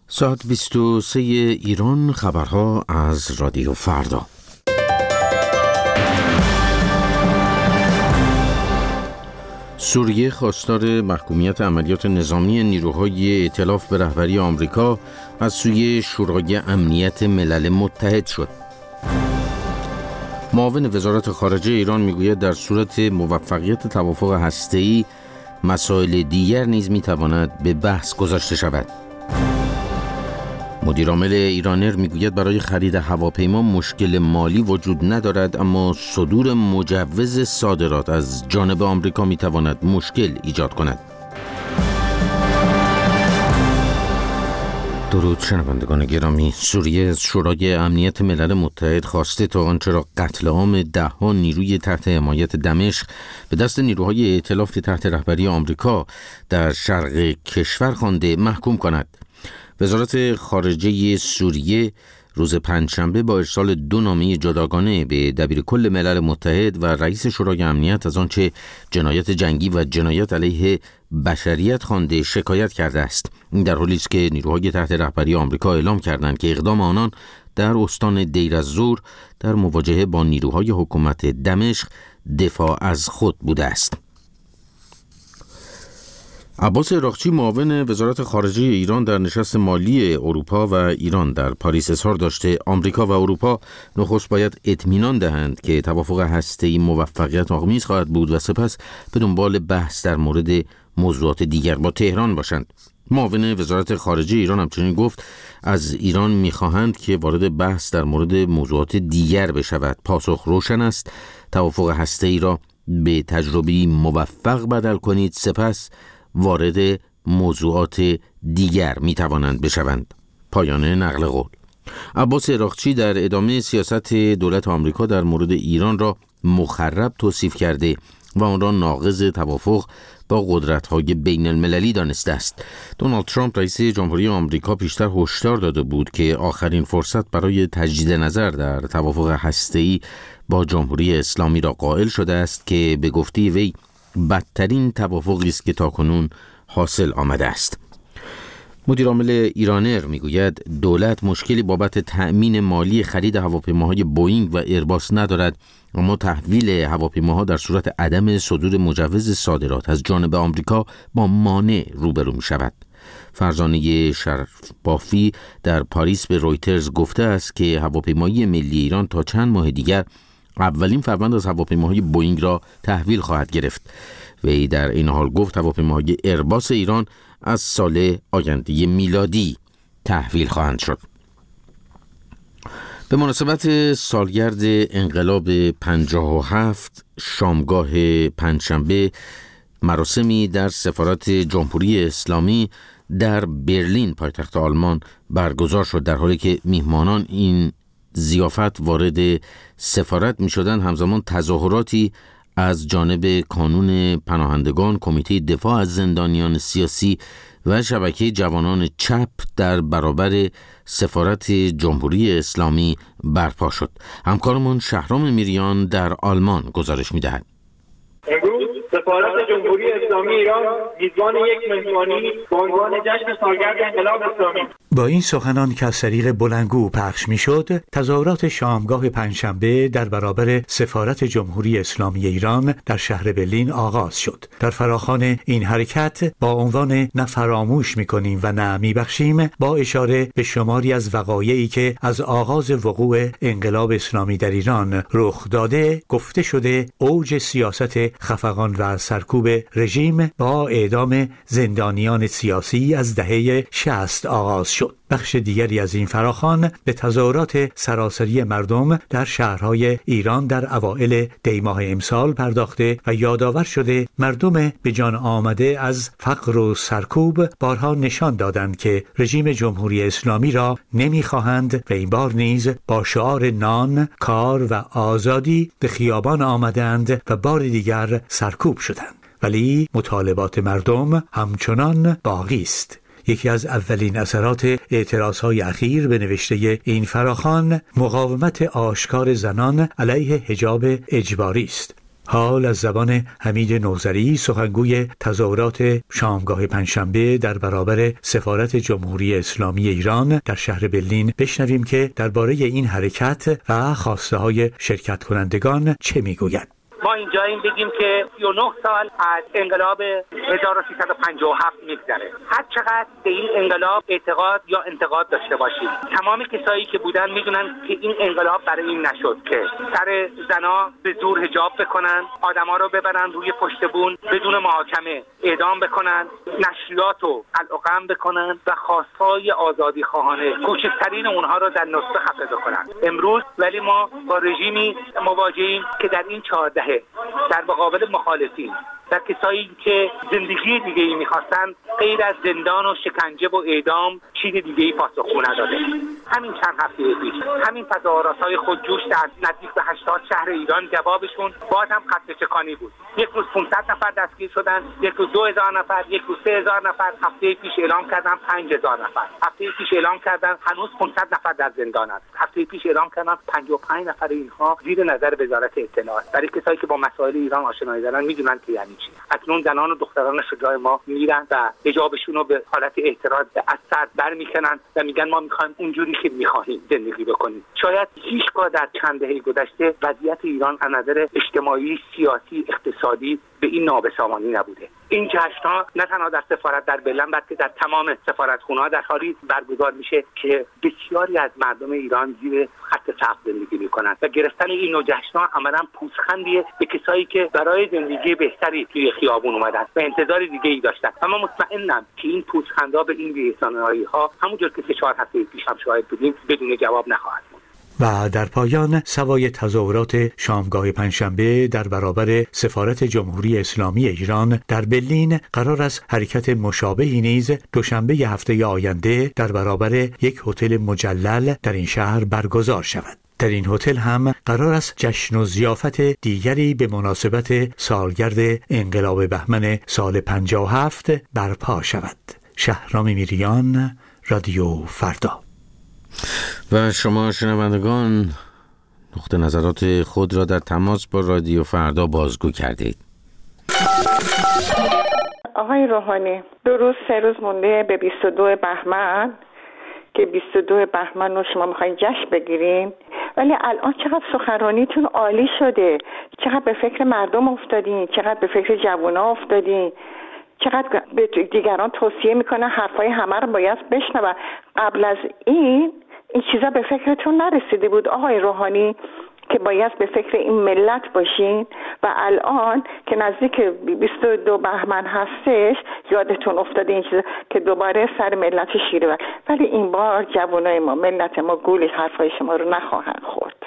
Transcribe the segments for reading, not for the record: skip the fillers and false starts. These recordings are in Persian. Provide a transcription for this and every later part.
ساعت 23 ایران، خبرها از رادیو فردا. سوریه خواستار محکومیت عملیات نظامی نیروهای ائتلاف به رهبری آمریکا از سوی شورای امنیت ملل متحد شد. معاون وزارت خارجه ایران میگوید در صورت موفقیت توافق هسته‌ای مسائل دیگر نیز میتواند به بحث گذاشته شود. مدیرعامل ایرانر میگوید برای خرید هواپیما مشکل مالی وجود ندارد، اما صدور مجوز صادرات از جانب آمریکا میتواند مشکل ایجاد کند. درود شنوندگان گرامی. سوریه از شورای امنیت ملل متحد خواسته تا آنچه را قتل عام ده‌ها نیروی تحت حمایت دمشق به دست نیروهای ائتلاف تحت رهبری آمریکا در شرق کشور خوانده محکوم کند. وزارت خارجه سوریه روز پنجشنبه با ارسال 2 نامه جداگانه به دبیرکل ملل متحد و رئیس شورای امنیت از آنچه جنایت جنگی و جنایت علیه بشریت خوانده شکایت کرده است. این در حالی است که نیروهای تحت رهبری آمریکا اعلام کردند که اقدام آنان در استان دیر الزور در مواجهه با نیروهای حکومت دمشق دفاع از خود بوده است. عباس عراقچی معاون وزارت خارجه ایران در نشست مالی اروپا و ایران در پاریس اظهار داشته آمریکا و اروپا نخست باید اطمینان دهند که توافق هسته‌ای موفقیت آمیز خواهد بود و سپس به دنبال بحث در مورد موضوعات دیگر با تهران باشند. معاون وزارت خارجه ایران همچنین گفت از ایران می‌خواهند که وارد بحث در مورد موضوعات دیگر بشود. پاسخ روشن است: توافق هسته‌ای را به تجربه‌ای موفق بدل کنید، سپس وارد موضوعات دیگر می توانند بشوند. پایان نقل قول. عباس عراقچی در ادامه سیاست دولت آمریکا در مورد ایران را مخرب توصیف کرده و آن را ناقض توافق با قدرت‌های بین المللی دانسته است. دونالد ترامپ رئیس جمهوری آمریکا پیشتر هشدار داده بود که آخرین فرصت برای تجدید نظر در توافق هسته‌ای با جمهوری اسلامی را قائل شده است که به گفته وی بدترین توافقی است که تاکنون حاصل آمده است. مدیرعامل ایرانر میگوید دولت مشکلی بابت تأمین مالی خرید هواپیماهای بوئینگ و ایرباس ندارد، اما تحویل هواپیماها در صورت عدم صدور مجوز صادرات از جانب آمریکا با مانع روبرو می شود. فرزانه شرفبافی در پاریس به رویترز گفته است که هواپیمایی ملی ایران تا چند ماه دیگر اولین فروند از هواپیماهای بوئینگ را تحویل خواهد گرفت. وی در این حال گفت هواپیماهای ایرباس ایران از سال آینده میلادی تحویل خواهند شد. به مناسبت سالگرد انقلاب 57 شامگاه پنجشنبه مراسمی در سفارت جمهوری اسلامی در برلین پایتخت آلمان برگزار شد. در حالی که میهمانان این ضیافت وارد سفارت می شدند، همزمان تظاهراتی از جانب کانون پناهندگان، کمیته دفاع از زندانیان سیاسی و شبکه جوانان چپ در برابر سفارت جمهوری اسلامی برپا شد. همکارمون شهرام میریان در آلمان گزارش می دهد. امروز سفارت جمهوری اسلامی ایران میزبان یک مهمانی با عنوان جشن سالگرد انقلاب اسلامی. با این سخنان که از طریق بلندگو پخش میشد، تظاهرات شامگاه پنجشنبه در برابر سفارت جمهوری اسلامی ایران در شهر برلین آغاز شد. در فراخوان این حرکت با عنوان نه فراموش میکنیم و نه میبخشیم، با اشاره به شماری از وقایعی که از آغاز وقوع انقلاب اسلامی در ایران رخ داده، گفته شده اوج سیاست خفقان و سرکوب رژیم با اعدام زندانیان سیاسی از دهه 60 آغاز شد. بخش دیگری از این فراخوان به تظاهرات سراسری مردم در شهرهای ایران در اوائل دیماه امسال پرداخته و یادآور شده مردم به جان آمده از فقر و سرکوب بارها نشان دادند که رژیم جمهوری اسلامی را نمیخواهند و این بار نیز با شعار نان، کار و آزادی به خیابان آمدند و بار دیگر سرکوب شدند. ولی مطالبات مردم همچنان باقی است. یکی از اولین اثرات اعتراضهای اخیر به نوشته این فراخوان مقاومت آشکار زنان علیه حجاب اجباری است. حال از زبان حمید نوذری، سخنگوی تظاهرات شامگاه پنجشنبه در برابر سفارت جمهوری اسلامی ایران در شهر برلین، بشنویم که درباره این حرکت و خواسته های شرکت کنندگان چه میگوید. ما اینجاییم بگیم که 39 سال از انقلاب 1357 میگذره. هر چقدر به این انقلاب اعتقاد یا انتقاد داشته باشیم، تمام کسایی که بودن میدونن که این انقلاب برای این نشد که سر زنا به زور حجاب بکنن، آدما رو ببرن روی پشت بون بدون محاکمه اعدام بکنن، نشریات رو قلع‌قم بکنن و خواستهای آزادی خواهانه کوچکترین اونها رو در نطفه خفه کنن. امروز ولی ما با رژیمی مواجهیم که در این 4 دهه در مقابل مخالفین و کسایی که زندگی دیگه‌ای می‌خواستن غیر از زندان و شکنجه و اعدام چیز دیگه‌ای پاسخگو نداده. همین چند هفته پیش همین تظاهرات‌های خودجوش در نزدیک به 80 شهر ایران جوابشون باز هم خط چکانی بود. یک روز 500 نفر دستگیر شدن، یک روز 2000 نفر، یک روز 3000 نفر. هفته پیش اعلام کردن 5000 نفر. هفته پیش اعلام کردن هنوز 500 نفر در زندانند. هفته پیش اعلام کردن 55 نفر اینها زیر نظر وزارت اطلاعات. برای کسایی که با مسائل ایران آشنایی دارن میدونن که یعنی چی. اکنون زنان و دختران شجاع ما میرن و حجابشون رو به حالت اعتراض از سر برمیکنن و میگن ما میخوایم اونجوری که میخواهیم زندگی بکنیم. شاید هیچگاه در چند دهه گذشته وضعیت ایران از نظر اجتماعی، سیاسی، اقتصادی به این نابسامانی نبوده. این جشن‌ها نه تنها در سفارت در برلین بلکه در تمام سفارتخونه‌ها در حالی برگزار میشه که بسیاری از مردم ایران زیر خط سقف زندگی میکنند و گرفتن این نوع جشن‌ها عملاً پوزخندیه به کسایی که برای زندگی بهتری توی خیابون اومدن و انتظار دیگه‌ای داشتن. اما مطمئنم که این پوزخندها به این بی‌احترامی‌ها همونجور که 4 هفته پیش هم شاهد بودیم بدون جواب نخواهد بود. و در پایان سوای تظاهرات شامگاه پنجشنبه در برابر سفارت جمهوری اسلامی ایران در برلین، قرار است حرکت مشابهی نیز دوشنبه هفته آینده در برابر یک هتل مجلل در این شهر برگزار شود. در این هتل هم قرار است جشن و ضیافت دیگری به مناسبت سالگرد انقلاب بهمن سال 57 برپا شود. شهرام میریان، رادیو فردا. و شما شنوندگان نقطه نظرات خود را در تماس با رادیو فردا بازگو کردید. آقای روحانی، 2 روز 3 روز مونده به 22 بهمن که 22 بهمن رو شما میخواین جشن بگیرین، ولی الان چقدر سخنرانیتون عالی شده، چقدر به فکر مردم افتادین، چقدر به فکر جوونا افتادین، چقدر به دیگران توصیه میکنه حرفای همه رو باید بشنون. قبل از این چیزا به فکرتون نرسیده بود آقای روحانی که باید به فکر این ملت باشین و الان که نزدیک 22 بهمن هستش یادتون افتاده این چیزا که دوباره سر ملت شیره بود. ولی این بار جوانای ما، ملت ما گول حرفای شما رو نخواهند خورد.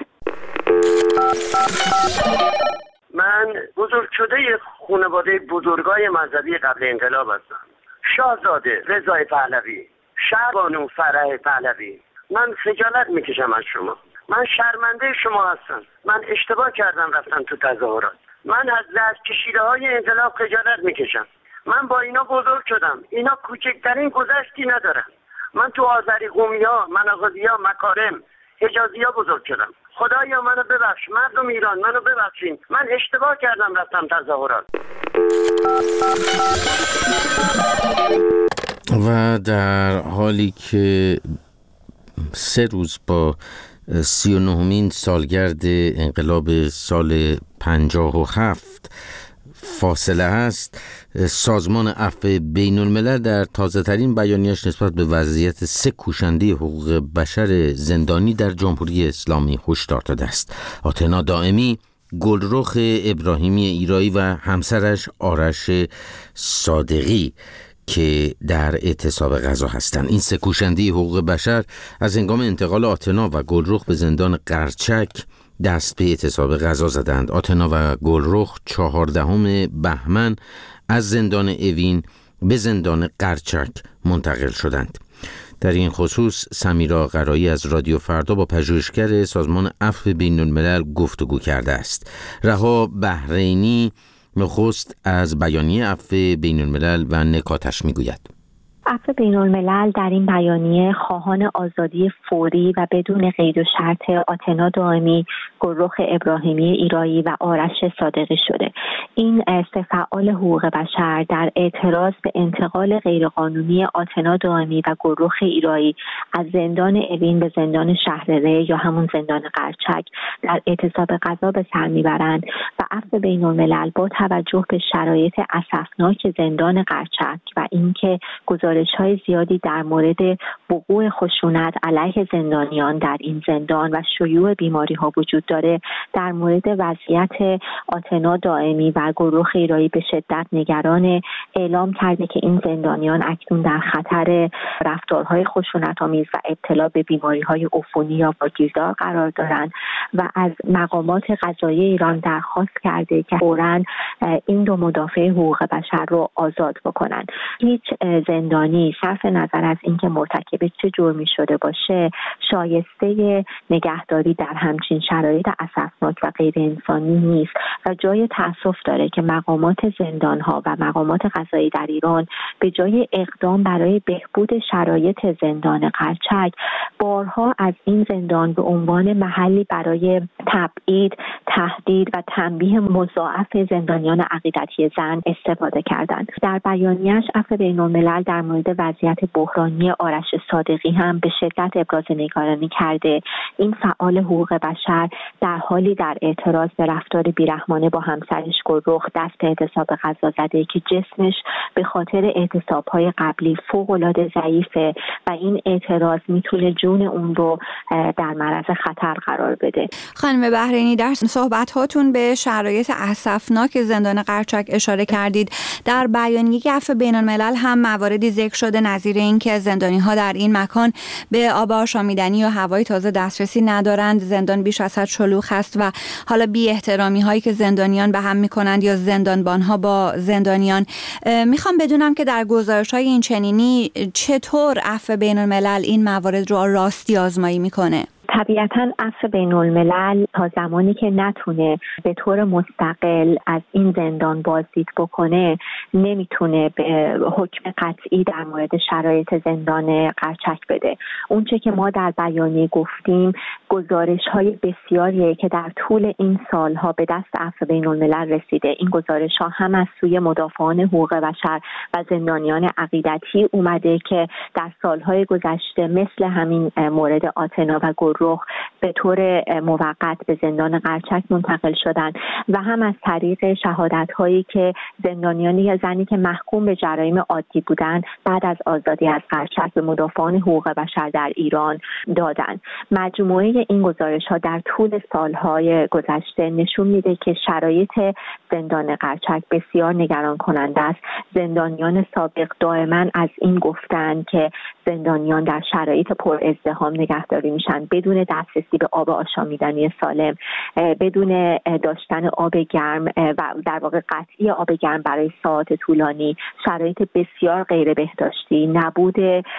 من بزرگ شده خانواده بزرگای مذهبی قبل انقلاب هستم. شاهزاده رضای پهلوی، شهربانو فرح پهلوی. من خجالت میکشم از شما. من شرمنده شما هستم. من اشتباه کردم رفتم تو تظاهرات. من از دست کشیده های انقلاب خجالت میکشم. من با اینا بزرگ شدم. اینا کوچکترین گذشتی ندارن. من تو آذری قومیا، مناغزیا، مکارم، حجازیا بزرگ شدم. خدایا منو ببخش، مردم ایران منو ببخشین. من اشتباه کردم رفتم تظاهرات. و در حالی که 3 روز با 39مین سالگرد انقلاب سال 57 فاصله است، سازمان عفو بین الملل در تازه ترین بیانیه‌اش نسبت به وضعیت 3 کوشنده حقوق بشر زندانی در جمهوری اسلامی هشدار داده است. آتنا دائمی، گلرخ ابراهیمی ایرایی و همسرش آرش صادقی که در اعتصاب غذا هستند. این 3 کوشنده حقوق بشر از هنگام انتقال آتنا و گلرخ به زندان قرچک دست به اعتصاب غذا زدند. آتنا و گلرخ 14 بهمن از زندان اوین به زندان قرچک منتقل شدند. در این خصوص سمیرا قرایی از رادیو فردا با پژوهشگر سازمان عفو بین الملل گفتگو کرده است. رها بحرینی نخست از بیانیه عفو بین الملل و نکاتش میگوید. عفو بین الملل در این بیانیه خواهان آزادی فوری و بدون قید و شرط آتنا دائمی، گلرخ ابراهیمی ایرایی و آرش صادقی شده. این سه فعال حقوق بشر در اعتراض به انتقال غیرقانونی آتنا دائمی و گلرخ ایرایی از زندان اوین به زندان شهر ری یا همون زندان قرچک در اعتصاب غذا به سر میبرند و عفو بین الملل با توجه به شرایط اسفناک زندان قرچک و اینکه گزارش‌های زیادی در مورد وقوع خشونت علیه زندانیان در این زندان و شیوع بیماری‌ها وجود داره، در مورد وضعیت آتنا دائمی و گلرخ ایرایی به شدت نگران، اعلام کرده که این زندانیان اکنون در خطر رفتارهای خشونت‌آمیز و ابتلا به بیماری‌های عفونی یا واگیردار قرار دارند و از مقامات قضایی ایران درخواست کرده که فوراً این دو مدافع حقوق بشر رو آزاد بکنن. هیچ زندانی صرف نظر از اینکه مرتکب چه جرمی شده باشه شایسته نگهداری در همچین شرایط اسفناک و غیر انسانی نیست و جای تأسف داره که مقامات زندان‌ها و مقامات قضایی در ایران به جای اقدام برای بهبود شرایط زندان قرچک بارها از این زندان به عنوان محلی برای تبعید، تهدید و تنبیه مضاعف زندانیان عقیدتی زن استفاده کردند. در بیانیه‌اش عفو بین الملل در مورد وضعیت بحرانی آرش صادقی هم به شدت ابراز نگرانی کرده. این فعال حقوق بشر در حالی در اعتراض به رفتار بیرحمانه با همسرش گلرخ دست به اعتصاب غذا زده که جسمش به خاطر اعتصاب‌های قبلی فوق‌العاده ضعیفه و این اعتراض میتونه جون اون رو در معرض خطر قرار بده. خانم بحرینی، در صحبت‌هاتون به شرایط اسفناک زندان قرچک اشاره کردید. در بیانیه عفو بین الملل هم مواردی ذکر شده نظیر این که زندانی‌ها در این مکان به آب آشامیدنی یا هوای تازه دسترسی ندارند، زندان بیش از حد شلوغ است و حالا بی احترامی هایی که زندانیان به هم می‌کنند یا زندانبان‌ها با زندانیان. میخوام بدونم که در گزارش‌های این چنینی چطور عفو بین الملل این موارد رو راستی آزمایی میکنه؟ طبیعتاً عفو بین الملل تا زمانی که نتونه به طور مستقل از این زندان بازدید بکنه نمیتونه به حکم قطعی در مورد شرایط زندان قرچک بده. اونچه که ما در بیانیه گفتیم گزارش‌های بسیاریه که در طول این سالها به دست عفو بین الملل رسیده. این گزارش‌ها هم از سوی مدافعان حقوق بشر و زندانیان عقیدتی اومده که در سالهای گذشته مثل همین مورد آتنا و گلرخ به طور موقت به زندان قرچک منتقل شدند و هم از طریق شهادت‌هایی که زندانیانی یا زنی که محکوم به جرایم عادی بودند بعد از آزادی از قرچک به مدافعان حقوق بشر در ایران دادند. مجموعه این گزارش‌ها در طول سالهای گذشته نشون میده که شرایط زندان قرچک بسیار نگران کننده است. زندانیان سابق دائما از این گفتند که زندانیان در شرایط پر ازدحام نگهداری میشن بدون دسترسی به آب آشامیدنی سالم، بدون داشتن آب گرم و در واقع قطعی آب گرم برای ساعات طولانی، شرایط بسیار غیر بهداشتی، نبود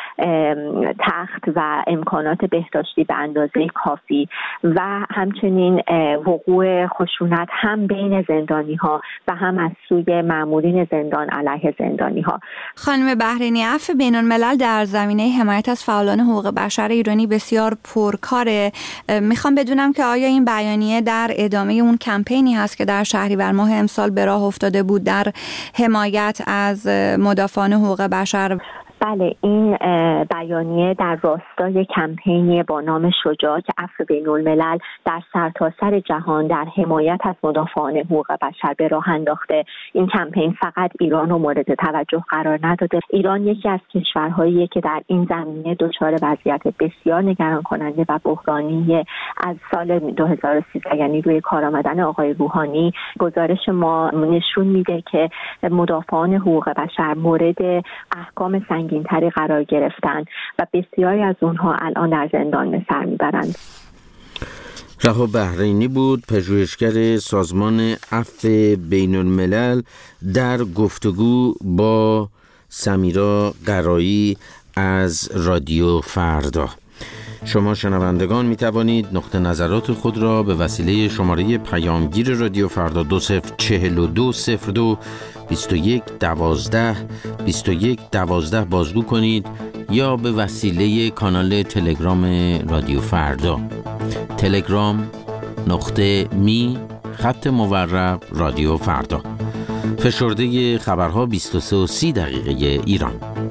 تخت و امکانات بهداشتی به اندازه کافی و همچنین وقوع خشونت هم بین زندانی ها و هم از سوی مامورین زندان علیه زندانی ها. خانم بحرینی، عفو بین الملل در زمینه حمایت از فعالان حقوق بشر ایرانی بسیار پرکاره. میخوام بدونم که آیا این بیانیه در ادامه اون کمپینی هست که در شهریور ماه امسال به راه افتاده بود در حمایت از مدافعان حقوق بشر؟ بله، این بیانیه در راستای کمپینی با نام شجاع که عفو بین الملل در سرتاسر جهان در حمایت از مدافعان حقوق بشر به راه انداخته. این کمپین فقط ایران رو مورد توجه قرار نداده. ایران یکی از کشورهاییه که در این زمینه دچار وضعیت بسیار نگران کننده و بحرانی از سال 2013 یعنی روی کار آمدن آقای روحانی. گزارش ما نشون میده که مدافعان حقوق بشر مورد احکام سنگین‌تری قرار گرفتن و بسیاری از اونها الان در زندان به سر میبرند. رها بحرینی بود، پژوهشگر سازمان عفو بین الملل، در گفتگو با سمیرا قرایی از رادیو فردا. شما شنوندگان می توانید نقطه نظرات خود را به وسیله شماره پیامگیر رادیو فردا 204202 2112 بازگو کنید یا به وسیله کانال تلگرام رادیو فردا telegram.me/خط رادیو فردا. فشرده خبرها 23:30 ایران.